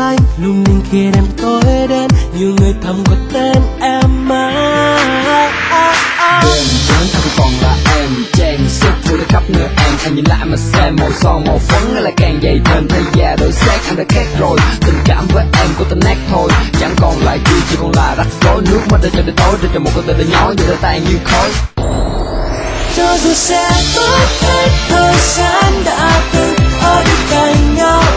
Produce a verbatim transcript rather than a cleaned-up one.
lanh lung linh khi đêm tối đến, nhiều người thầm gọi tên em mãi. Đêm đến không còn là em, trang sức vui đã khắp người em. Em nhìn lại mà xem màu son màu phấn lại càng dày thêm. Thay da đổi xác em đã khác rồi, tình cảm với em của ta nát thôi. Chẳng còn lại gì chỉ còn là rắc rối, nước mắt để cho đến tối, để cho một con tình đã nhói như đã tan như khói. Cho dù sẽ mất hết thời gian đã từng ở bên cạnh nhau,